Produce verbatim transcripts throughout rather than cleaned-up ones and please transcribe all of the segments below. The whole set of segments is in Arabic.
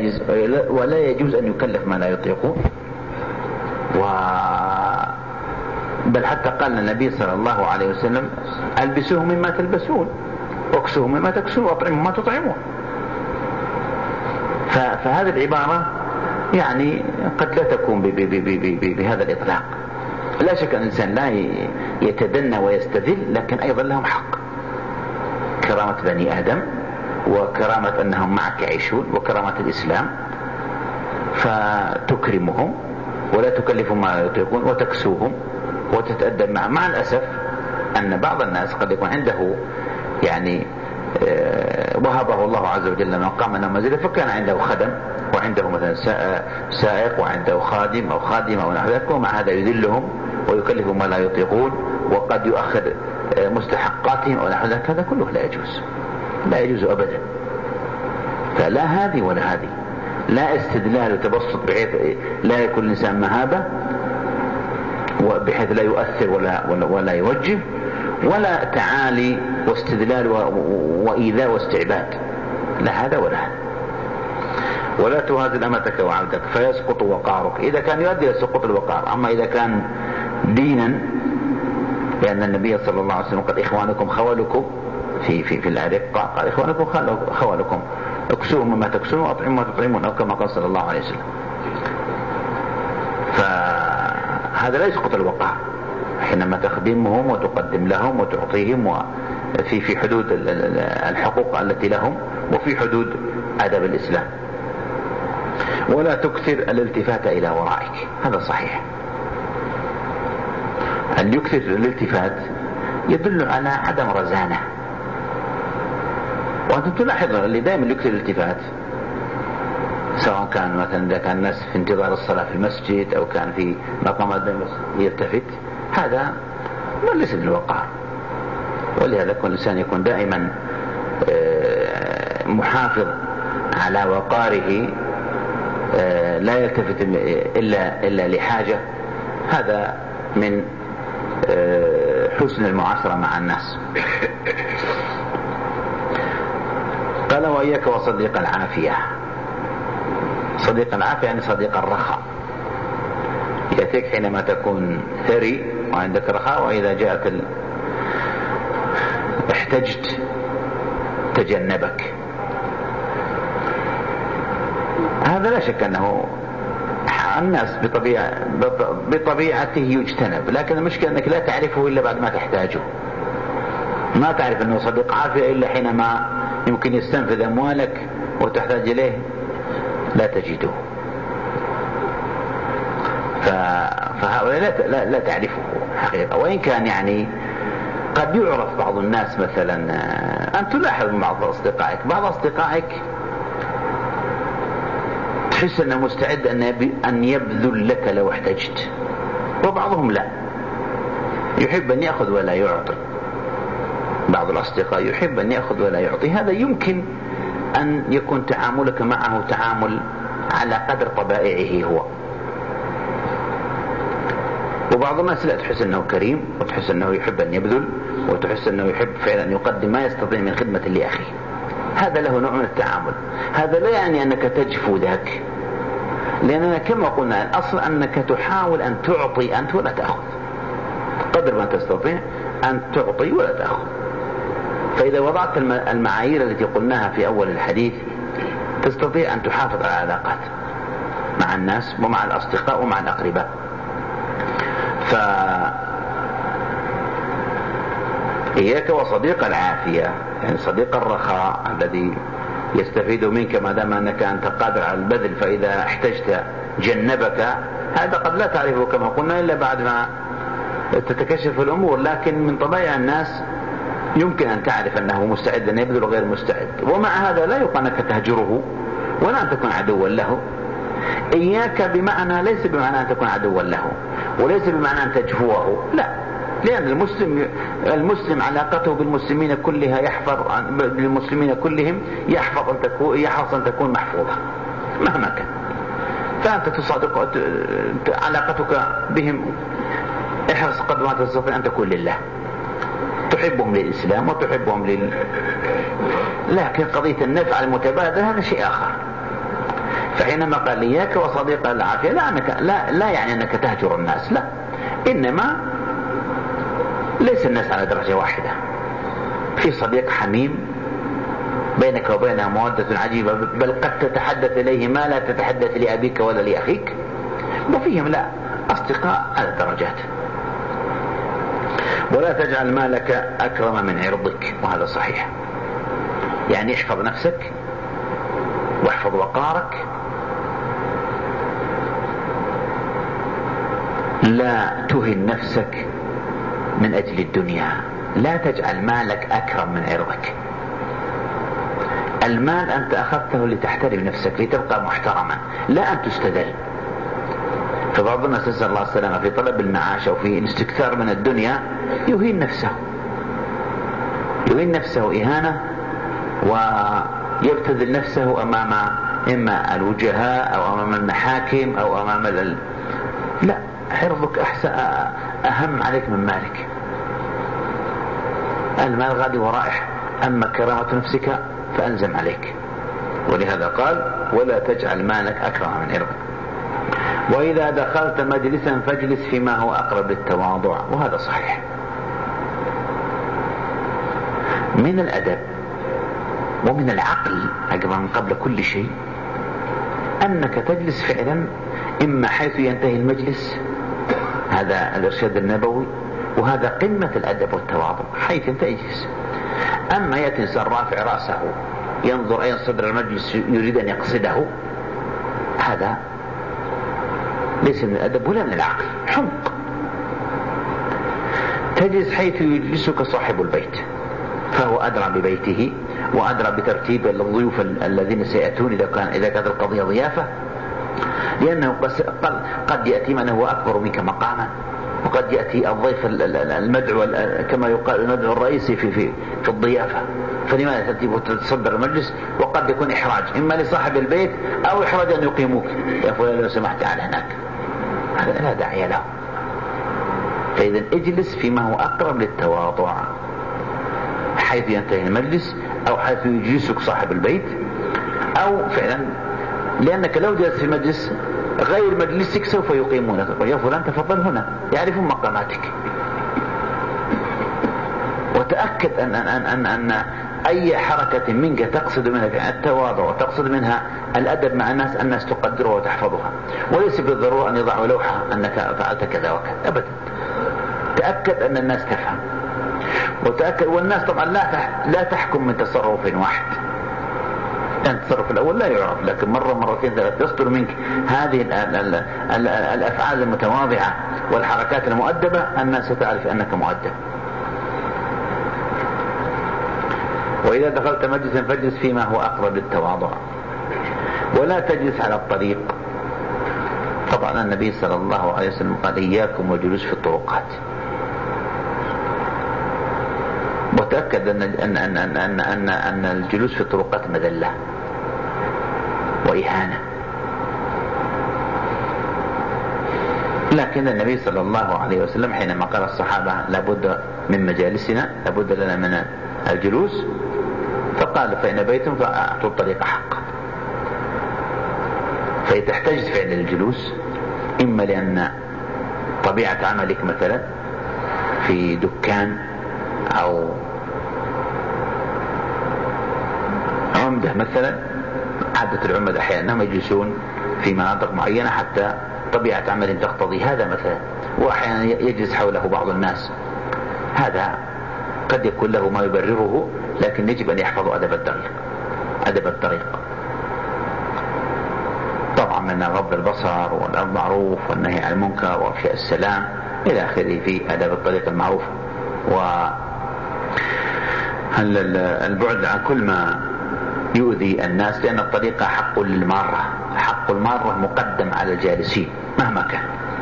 يجوز ولا يجوز أن يكلف ما لا يطيقون. و بل حتى قال النبي صلى الله عليه وسلم ألبسوه مما تلبسون واكسوه مما تكسون واطعموا ما تطعمون. فهذه العبارة يعني قد لا تكون بهذا الإطلاق. لا شك أن الإنسان لا يتدنى ويستذل، لكن أيضا لهم حق، كرامة بني آدم وكرامة أنهم معك يعيشون وكرامة الإسلام، فتكرمهم ولا تكلفهم ما لا يطيقون وتكسوهم وتتأدب معهم. مع الأسف أن بعض الناس قد يكون عنده يعني وهبه الله عز وجل من قام له منزله، فكان عنده خدم وعنده مثلا سائق وعنده خادم أو خادمة أو نحو ذلك، ومع هذا يذلهم ويكلفهم ما لا يطيقون وقد يؤخر مستحقاتهم أو نحو ذلك. هذا كله لا يجوز، لا يجوز أبدا. فلا هذه ولا هذه، لا استدلال وتبسط بحيث لا يكون الإنسان مهابة وبحيث لا يؤثر ولا, ولا, ولا يوجه، ولا تعالي واستدلال وإيذاء واستعباد، لا هذا ولا هذا. ولا تهازل أمتك وعبدك فيسقط وقارك، إذا كان يؤدي لسقوط الوقار. أما إذا كان دينا، لأن النبي صلى الله عليه وسلم قال إخوانكم خولكم في في في الأرقاء، قال إخوانكم خولكم اكسوهم مما تكسون وأطعموا ما تطعمون، أو كما قال صلى الله عليه وسلم. فهذا لا يسقط الوقار حينما تخدمهم وتقدم لهم وتعطيهم وفي في حدود الحقوق التي لهم وفي حدود أدب الإسلام. ولا تكثر الالتفات إلى ورائك، هذا صحيح. أن يكثر الالتفات يدل على عدم رزانة. وأنتم تلاحظون اللي دائما يكثر الالتفات، سواء كان مثلا إذا كان الناس في انتظار الصلاة في المسجد أو كان في مقامات يلتفت، هذا ليس بالوقار. ولهذا كل إنسان يكون دائما محافظ على وقاره، لا يلتفت إلا, إلا لحاجة. هذا من حسن المعاشرة مع الناس. قال وإياك وصديق العافية. صديق العافية يعني صديق الرخاء، يأتيك حينما تكون ثري وعندك رخاء، وإذا جاءك ال... احتجت تجنبك. هذا لا شك أنه الناس بطبيعة بطبيعته يجتنب، لكن المشكلة أنك لا تعرفه إلا بعد ما تحتاجه. ما تعرف أنه صديق عافية إلا حينما يمكن يستنفذ أموالك وتحتاج إليه لا تجده. فهؤلاء لا, لا, لا تعرفه حقيقة. وإن كان يعني قد يعرف بعض الناس، مثلا أن تلاحظ من بعض أصدقائك، بعض أصدقائك تحس أنه مستعد أن يبذل لك لو احتجت، وبعضهم لا، يحب أن يأخذ ولا يعطي. بعض الأصدقاء يحب أن يأخذ ولا يعطي. هذا يمكن أن يكون تعاملك معه تعامل على قدر طبائعه هو. وبعض الناس لا، تحس أنه كريم وتحس أنه يحب أن يبذل وتحس أنه يحب فعلا يقدم ما يستطيع من خدمة لأخيه. هذا له نوع من التعامل. هذا لا يعني أنك تجفو ذاك، لأننا كما قلنا الأصل أنك تحاول أن تعطي أنت ولا تأخذ، قدر ما تستطيع أن تعطي ولا تأخذ. فإذا وضعت المعايير التي قلناها في أول الحديث تستطيع أن تحافظ على العلاقات مع الناس ومع الأصدقاء ومع الأقرباء. فإياك وصديق العافية، يعني صديق الرخاء الذي يستفيد منك ما دام أنك أنت قادر على البذل، فإذا احتجت جنبك. هذا قد لا تعرفه كما قلنا إلا بعد ما تتكشف الأمور، لكن من طبيعة الناس يمكن أن تعرف أنه مستعد أن يبذل غير مستعد. ومع هذا لا يقال أنك تهجره ولا أن تكون عدوا له. إياك بمعنى ليس بمعنى أن تكون عدوا له، وليس بمعنى أن تجفوه، لا، لأن المسلم المسلم علاقته بالمسلمين كلها يحفظ بالمسلمين كلهم يحفظ أن تكون يحرص أن تكون محفوظة مهما كان. فأنت تصادق علاقتك بهم، احرص قدر ما تستطيع أن تكون لله، تحبهم للإسلام وتحبهم لل... لكن قضية النفع المتبادل هذا شيء آخر. فحينما قال إياك وصديق العافية لا, أنك لا, لا يعني أنك تهجر الناس، لا، إنما ليس الناس على درجة واحدة. في صديق حميم بينك وبينه مودة عجيبة، بل قد تتحدث إليه ما لا تتحدث لأبيك ولا لأخيك، وفيهم لا أصدقاء على درجات. ولا تجعل مالك أكرم من عرضك، وهذا صحيح، يعني احفظ نفسك واحفظ وقارك، لا تهن نفسك من أجل الدنيا، لا تجعل مالك أكرم من عرضك. المال أنت أخذته لتحترم نفسك، لتبقى محترما، لا أن تستدل. فبعض الناس نسأل الله السلامة في طلب المعاش أو في الاستكثار من الدنيا يهين نفسه، يهين نفسه إهانة، ويبتذل نفسه أمام إما الوجهاء أو أمام المحاكم أو أمام ال... لا، عرضك أحسن أهم عليك من مالك. المال غادي ورائح، أما كرامة نفسك فألزم عليك. ولهذا قال ولا تجعل مالك أكرم من عرضك. وإذا دخلت مجلسا فاجلس فيما هو أقرب للتواضع، وهذا صحيح. من الأدب ومن العقل أيضا قبل كل شيء أنك تجلس فعلا إما حيث ينتهي المجلس، هذا الإرشاد النبوي، وهذا قمة الأدب والتواضع، حيث أنت اجلس. أما يأتي إنسان رافع رأسه ينظر أين صدر المجلس يريد أن يقصده، هذا ليس من الأدب ولا من العقل، حمق. تجلس حيث يجلسك صاحب البيت، فهو أدرى ببيته وأدرى بترتيب الضيوف الذين سيأتون إذا كان إذا كانت القضية ضيافة، لأنه قد يأتي من هو أكبر منك مقاما، وقد يأتي الضيف المدعو كما يقال المدعو الرئيسي في في في الضيافة، فلماذا ترتيب وتتصدر المجلس؟ وقد يكون إحراج إما لصاحب البيت أو إحراج أن يقيموك، يا فلان لو سمحت على هناك، هذا لا داعي له. فإذا اجلس فيما هو أقرب للتواضع، حيث ينتهي المجلس أو حيث يجلسك صاحب البيت، أو فعلا لأنك لو جلست في المجلس غير مجلسك سوف يقيمونك، يا فلان تفضل هنا، يعرفون مقاماتك. وتأكد أن, أن, أن, أن أي حركة منك تقصد منها التواضع وتقصد منها الأدب مع الناس، الناس تقدرها وتحفظها، وليس بالضرورة أن يضعوا لوحة أنك فعلت كذا وكذا أبدا. تأكد أن الناس تفهم، وتأكد والناس طبعا لا لا تحكم من تصرف واحد، يعني التصرف الأول لا يعرف، لكن مرة مرتين ثلاث يصدر منك هذه ال ال ال ال الأفعال المتواضعة والحركات المؤدبة، الناس ستعرف أنك مؤدب. وإذا دخلت مجلسا فاجلس فيما هو أقرب للتواضع، ولا تجلس على الطريق. طبعا النبي صلى الله عليه وسلم قال إياكم والجلوس في الطرقات، وتأكد أن, أن, أن, أن, أن, أن, أن الجلوس في الطرقات مذلة وإهانة. لكن النبي صلى الله عليه وسلم حينما قال الصحابة لابد من مجالسنا، لابد لنا من الجلوس، فقال فإن بيتم فأعطوا الطريق حقا. فيتحتاج فعل الجلوس، إما لأن طبيعة عملك مثلا في دكان أو عمدة مثلا، عادة العمد أحيانا أنهم يجلسون في مناطق معينة حتى طبيعة عمل تقتضي هذا مثلا، وأحيانا يجلس حوله بعض الناس، هذا قد يكون له ما يبرره، لكن يجب أن يحفظ أدب الطريق، أدب الطريق طبعا من غض البصر والمعروف والنهي عن المنكر وأفشاء السلام إلى آخره في أدب الطريق المعروف، والبعد عن كل ما يؤذي الناس، لأن الطريق حق للمارة، حق المارة مقدم على الجالسين مهما كان.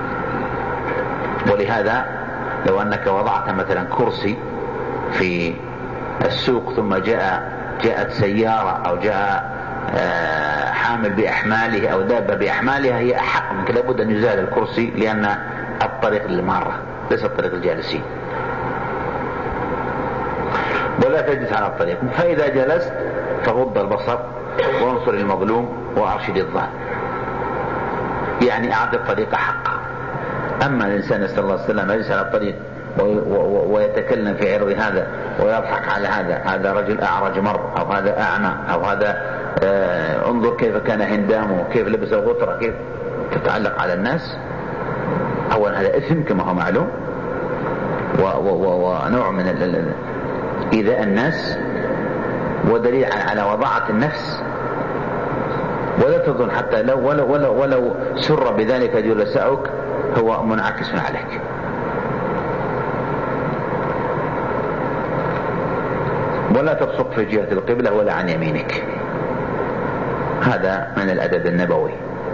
ولهذا لو أنك وضعت مثلا كرسي في السوق ثم جاء جاءت سيارة أو جاء حامل بأحماله أو دابة بأحمالها، هي أحق منك، لابد أن يزال الكرسي، لأن الطريق للمارة ليس الطريق الجالسين. ولا تجلس على الطريق، فإذا جلست فغض البصر وانصر المظلوم وأرشد الضال، يعني أعد الطريق حقه. أما الإنسان نسأل الله السلامة يجلس على الطريق ويتكلم في عرض هذا ويضحك على هذا، هذا رجل أعرج مر، أو هذا أعمى، أو هذا آه انظر كيف كان هندامه، كيف لبس الغطرة، كيف تتعلق على الناس. أولا هذا إثم كما هو معلوم، ونوع من إيذاء الناس، ودليل على وضاعة النفس. ولا تظن حتى لو ولو, ولو, ولو سر بذلك جلساؤك هو منعكس عليك. ولا تبصق في جهة القبلة ولا عن يمينك، هذا من الأدب النبوي.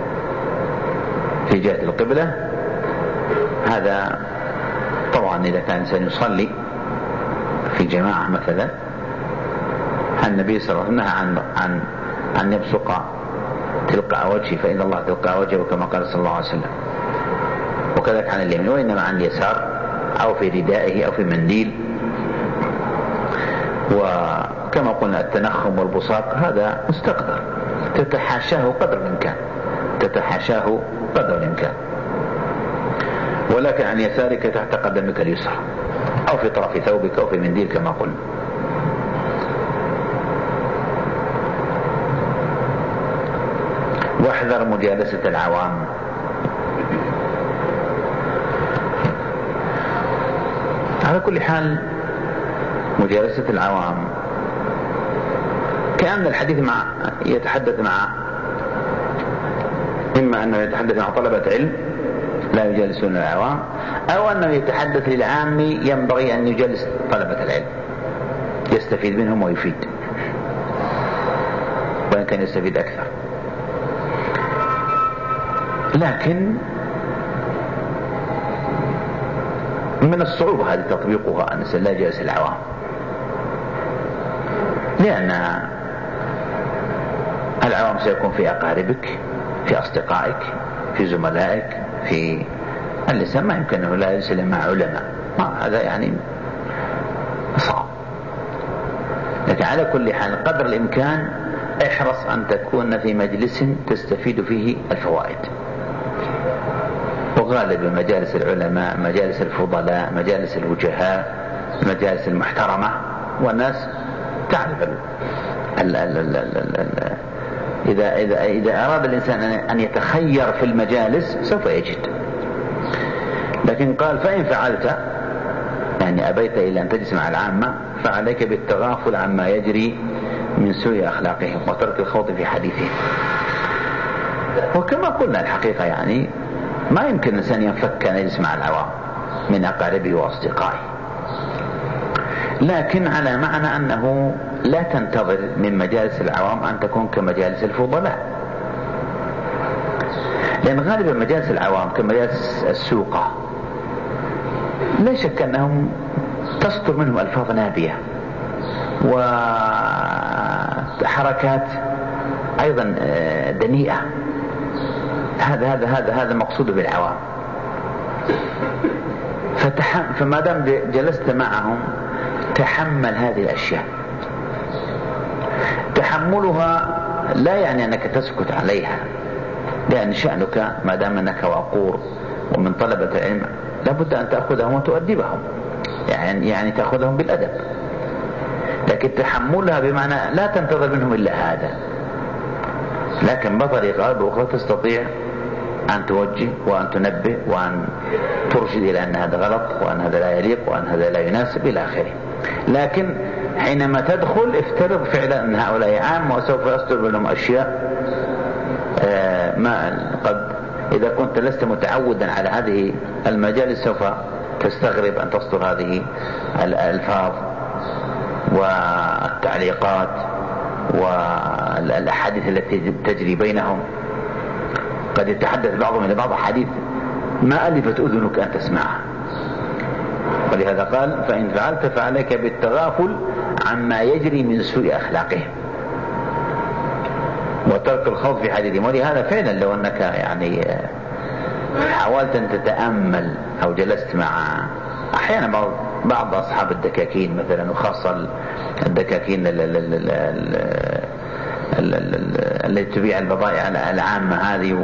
في جهة القبلة هذا طبعا إذا كان إنسان يصلي في جماعة مثلا، النبي صلى الله عليه وسلم نهى عن عن أن يبصق تلقاء وجهه، فإن الله تلقاء وجهه كما قال صلى الله عليه وسلم. وكذلك عن اليمين، وإنما عن اليسار أو في ردائه أو في منديل. وكما قلنا التنخم والبصاق هذا مستقدر، تتحاشاه قدر الإمكان، تتحاشاه قدر الإمكان، ولكن عن يسارك تحت قدمك اليسرى أو في طرف ثوبك أو في منديل كما قلنا. واحذر مجالسة العوام. على كل حال مجالسة العوام كأن الحديث مع يتحدث مع إما أنه يتحدث مع طلبة علم لا يجالسون العوام، أو أنه يتحدث للعام ينبغي أن يجالس طلبة العلم يستفيد منهم ويفيد، وإن كان يستفيد أكثر. لكن من الصعوبة هذه تطبيقها أن لا يجالس العوام، لأن العوام سيكون في أقاربك، في أصدقائك، في زملائك، في اللسان ما يمكن أنه لا يجلس مع علماء، هذا يعني صعب. لكن على كل حال قدر الإمكان احرص أن تكون في مجلس تستفيد فيه الفوائد. وغالب مجالس العلماء، مجالس الفضلاء، مجالس الوجهاء، المجالس المحترمة، والناس تعرف ال ال ال ال ال ال إذا, إذا, إذا أراد الإنسان أن يتخير في المجالس سوف يجد. لكن قال فإن فعلت يعني أبيت إلى أن تجلس مع العامة فعليك بالتغافل عما يجري من سوء أخلاقهم وترك الخوض في حديثهم. وكما قلنا الحقيقة يعني ما يمكن الإنسان ينفك أن يجلس مع العوام من أقاربه وأصدقائه، لكن على معنى أنه لا تنتظر من مجالس العوام أن تكون كمجالس الفضلاء، لأن غالبا مجالس العوام كمجالس السوقة لا شك أنهم تصدر منهم ألفاظ نابية وحركات أيضا دنيئة. هذا هذا هذا هذا مقصود بالعوام. فما دام جلست معهم تحمل هذه الأشياء. تحملها لا يعني أنك تسكت عليها، لأن شأنك ما دام أنك وقور ومن طلبة العلم لابد أن تأخذهم وتؤدبهم، يعني يعني تأخذهم بالأدب. لكن تحملها بمعنى لا تنتظر منهم إلا هذا، لكن بطريقة بأخرى تستطيع أن توجه وأن تنبه وأن ترشد إلى أن هذا غلط وأن هذا لا يليق وأن هذا لا يناسب إلى آخره. لكن حينما تدخل افترض فعلا أن هؤلاء عام وسوف يصدر منهم أشياء ما قد إذا كنت لست متعودا على هذه المجالس سوف تستغرب أن تصدر هذه الألفاظ والتعليقات والأحاديث التي تجري بينهم. قد يتحدث بعضهم إلى بعض حديث ما ألفت أذنك أن تسمعها. ولهذا قال فإن فعلت فعليك بالتغافل عما يجري من سوء أخلاقهم وترك الخوض في حديثهم. ولهذا فعلا لو أنك يعني حاولت أن تتأمل أو جلست مع أحيانا بعض بعض أصحاب الدكاكين مثلا، وخاصة الدكاكين التي تبيع البضائع العامة هذه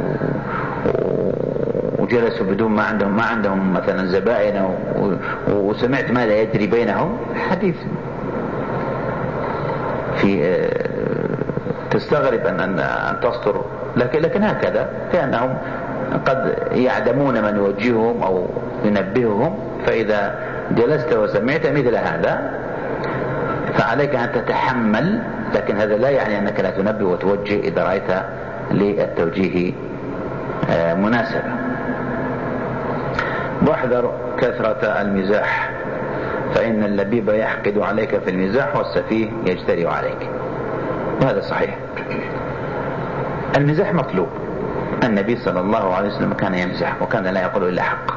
وجلسوا بدون ما عندهم ما عندهم مثلا زبائن، وسمعت ماذا يجري بينهم حديث في تستغرب أن أن تصدر، لكن لكن هكذا كأنهم قد يعدمون من يوجههم أو ينبههم، فإذا جلست وسمعت مثل هذا فعليك أن تتحمل، لكن هذا لا يعني أنك لا تنبه وتوجه إذا رأيت للتوجيه مناسبة. واحذر كثرة المزاح فإن اللبيب يحقد عليك في المزاح والسفيه يجترئ عليك، وهذا صحيح. المزاح مطلوب، النبي صلى الله عليه وسلم كان يمزح وكان لا يقول إلا حق،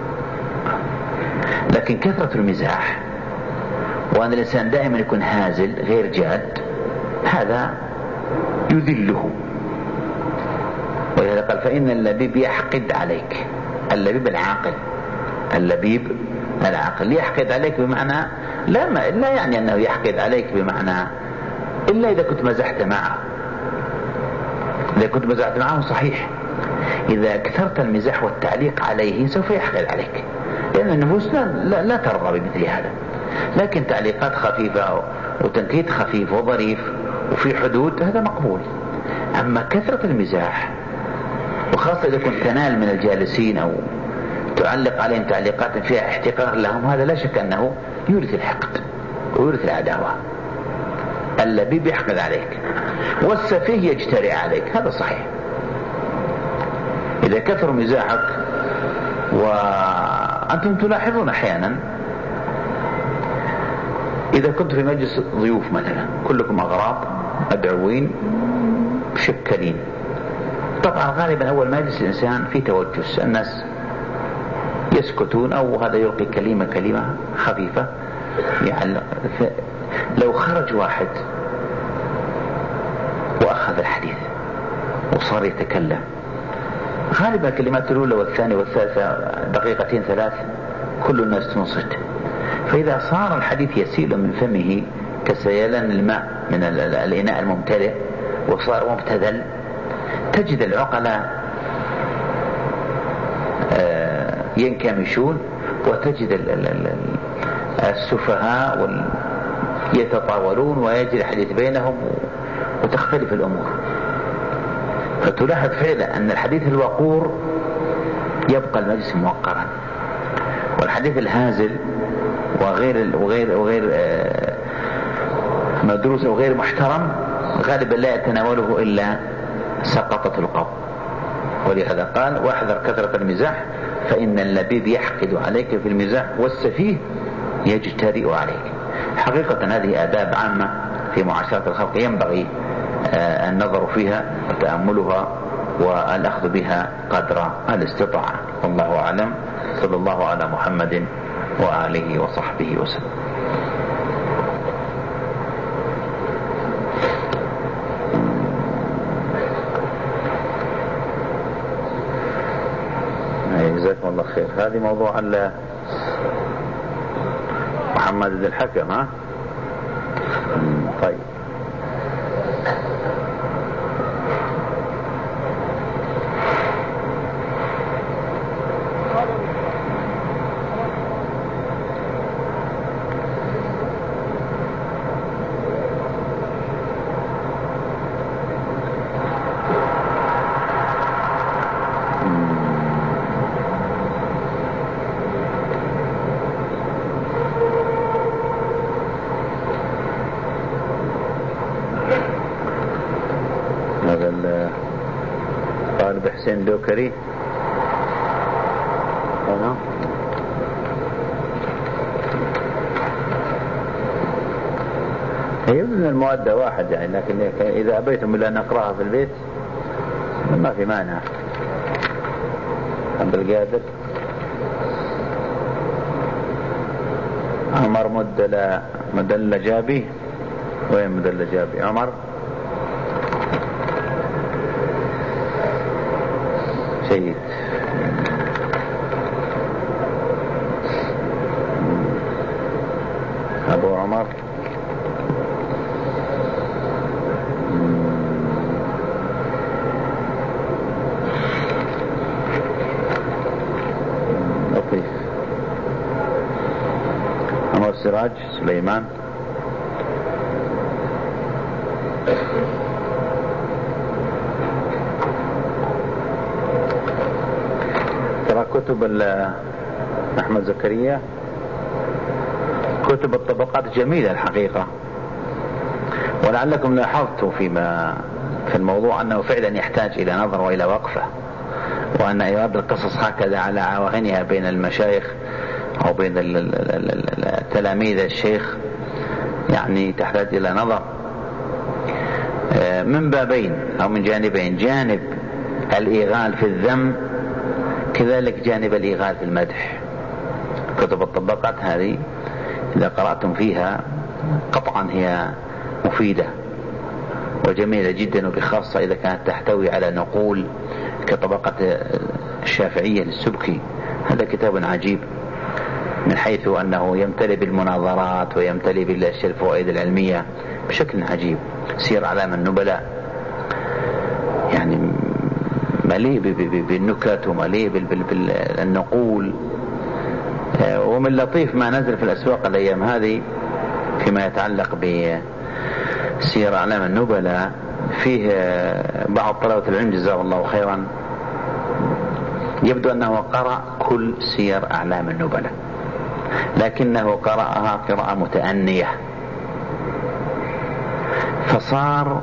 لكن كثرة المزاح وأن الإنسان دائما يكون هازل غير جاد هذا يذله، ولهذا قال فإن اللبيب يحقد عليك. اللبيب العاقل، اللبيب العاقل يحقد عليك بمعنى لا, ما لا يعني أنه يحقد عليك بمعنى إلا إذا كنت مزحت معه. إذا كنت مزحت معه صحيح، إذا كثرت المزاح والتعليق عليه سوف يحقد عليك، لأن النفوس لا, لا, لا ترضى بمثل هذا. لكن تعليقات خفيفة وتنكيت خفيف وظريف وفي حدود هذا مقبول. أما كثرة المزاح وخاصة إذا كنت تنال من الجالسين أو تعلق عليهم تعليقات فيها احتقار لهم، هذا لا شك أنه يورث الحقد ويورث العداوة. اللبيب يحقد عليك والسفيه يجترئ عليك، هذا صحيح. إذا كثر مزاحك، وأنتم تلاحظون أحيانا إذا كنت في مجلس ضيوف مثلا كلكم أغراب أدعوين شكلين، طبعا غالبا أول ما يجلس الإنسان في توجس، الناس يسكتون أو هذا يلقي كلمة كلمة خفيفة يعلق. لو خرج واحد وأخذ الحديث وصار يتكلم، غالبا الكلمات الأولى والثانية والثالثة دقيقتين ثلاث كل الناس تنصت، فإذا صار الحديث يسيل من فمه كسيلان الماء من الإناء الممتلئ وصار مبتذل، تجد العقلاء ينكمشون وتجد السفهاء يتطاولون ويجري الحديث بينهم وتختلف الأمور. فتلاحظ فعلا أن الحديث الوقور يبقى المجلس موقرا، والحديث الهازل وغير وغير وغير مدروس وغير محترم غالبا لا يتناوله إلا سقطة القوم. ولهذا قال واحذر كثرة المزاح فإن اللبيب يحقد عليك في المزاح والسفيه يجترئ عليك. حقيقة هذه آداب عامة في معاشرة الخلق ينبغي النظر فيها وتأملها والأخذ بها قدر الاستطاعة. والله أعلم. صلى الله على محمد وآله وصحبه وسلم. جزاكم الله خير. هذه موضوع محمد بن الحكم. ها طيب حسين دوكري أنا هي من المؤدى واحد يعني، لكن إذا أبيتم إلا أن أقرأها في البيت ما في مانع. عبد القادر عمر مدل مدل جابي. وين مدل جابي؟ عمر سيد أبو عمر السراج سليمان. ترى كتب أحمد زكريا كتب الطبقات جميلة الحقيقة، ولعلكم لاحظتوا فيما في الموضوع أنه فعلا يحتاج إلى نظر وإلى وقفة، وأن إيراد القصص هكذا على عواهنها بين المشايخ أو بين تلاميذ الشيخ يعني تحتاج إلى نظر من بابين أو من جانبين: جانب الإيغال في الذم، كذلك جانب الإيغال في المدح. كتب الطبقات هذه إذا قرأتم فيها قطعا هي مفيدة وجميلة جدا، وبخاصة إذا كانت تحتوي على نقول كطبقة الشافعية للسبكي. هذا كتاب عجيب من حيث أنه يمتلئ بالمناظرات ويمتلئ بالفوائد العلمية بشكل عجيب. سير أعلام النبلاء يعني مليء بالنكت ومليء بالنقول. ومن لطيف ما نزل في الأسواق الأيام هذه فيما يتعلق بسير أعلام النبلاء، فيه بعض طلبة العلم جزاه الله خيرا يبدو أنه قرأ كل سير أعلام النبلاء، لكنه قرأها قراءة متأنية، فصار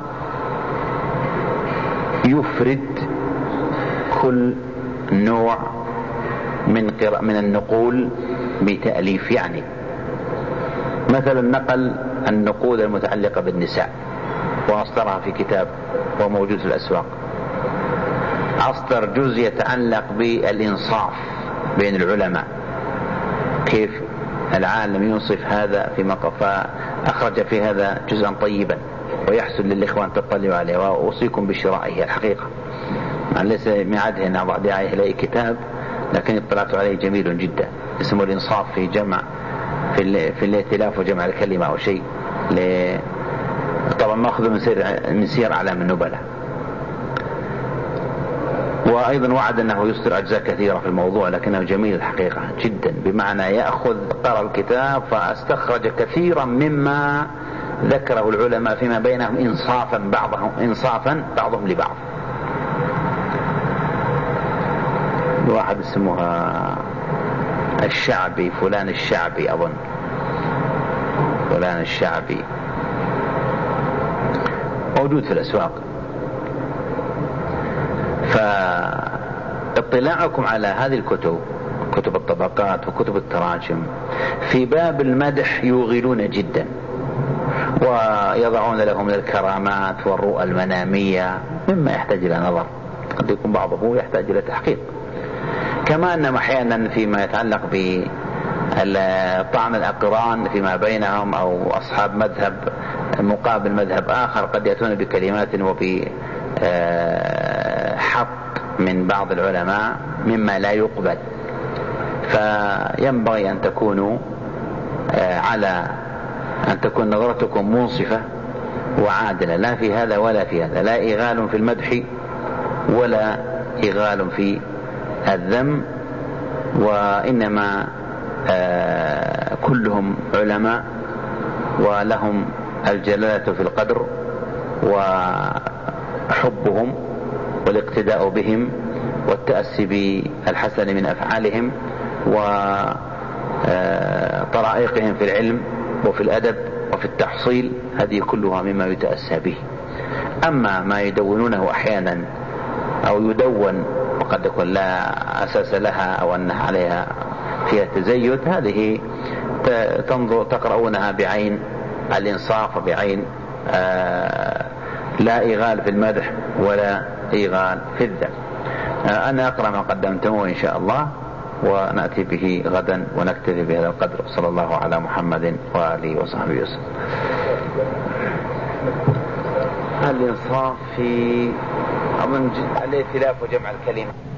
يفرد كل نوع من قراءة من النقول بتأليف. يعني مثلا نقل النقول المتعلقة بالنساء وأصدرها في كتاب وموجود في الأسواق. أصدر جزء يتعلق بالإنصاف بين العلماء، كيف العالم ينصف هذا في مقفى، أخرج في هذا جزءا طيبا ويحسن للإخوان تطلعوا عليه، وأوصيكم بشرائه الحقيقة. ليس معده أن أضع داعيه إليه كتاب، لكن اطلعت عليه جميل جدا، اسمه الإنصاف في جمع في, في الائتلاف وجمع الكلمة أو شيء، طبعا مأخذ من سير من سير أعلام النبلاء. وأيضا وعد أنه يصدر أجزاء كثيرة في الموضوع، لكنه جميل الحقيقة جدا، بمعنى يأخذ قرأ الكتاب فاستخرج كثيرا مما ذكره العلماء فيما بينهم إنصافا بعضهم إنصافا بعضهم لبعض. واحد اسمها الشعبي، فلان الشعبي أظن، فلان الشعبي موجود في الأسواق. فاطلاعكم على هذه الكتب، كتب الطبقات وكتب التراجم، في باب المدح يوغلون جدا، ويضعون له من الكرامات والرؤى المنامية مما يحتاج إلى نظر، قد يكون بعضه يحتاج إلى تحقيق. كما أن أحيانا فيما يتعلق بطعن الأقران فيما بينهم أو أصحاب مذهب مقابل مذهب آخر قد يأتون بكلمات وبحق من بعض العلماء مما لا يقبل، فينبغي أن تكونوا على أن تكون نظرتكم منصفة وعادلة، لا في هذا ولا في هذا، لا إغال في المدح ولا إغال في الذم، وإنما كلهم علماء ولهم الجلالة في القدر وحبهم والاقتداء بهم والتأسي بالحسن من أفعالهم وطرائقهم في العلم وفي الأدب وفي التحصيل، هذه كلها مما يتأسى به. أما ما يدونونه أحيانا أو يدون وقد يكون لا أساس لها أو أنها عليها فيها تزيد، هذه تنظر تقرؤونها بعين الإنصاف وبعين آه لا إغال في المدح ولا إغال في الذم. آه أنا أقرأ ما قدمتموه إن شاء الله، ونأتي به غدا ونكتفي بهذا القدر. صلى الله على محمد وآله وصحبه وسلم. الإنصاف في أظن الائتلاف وجمع الكلمة.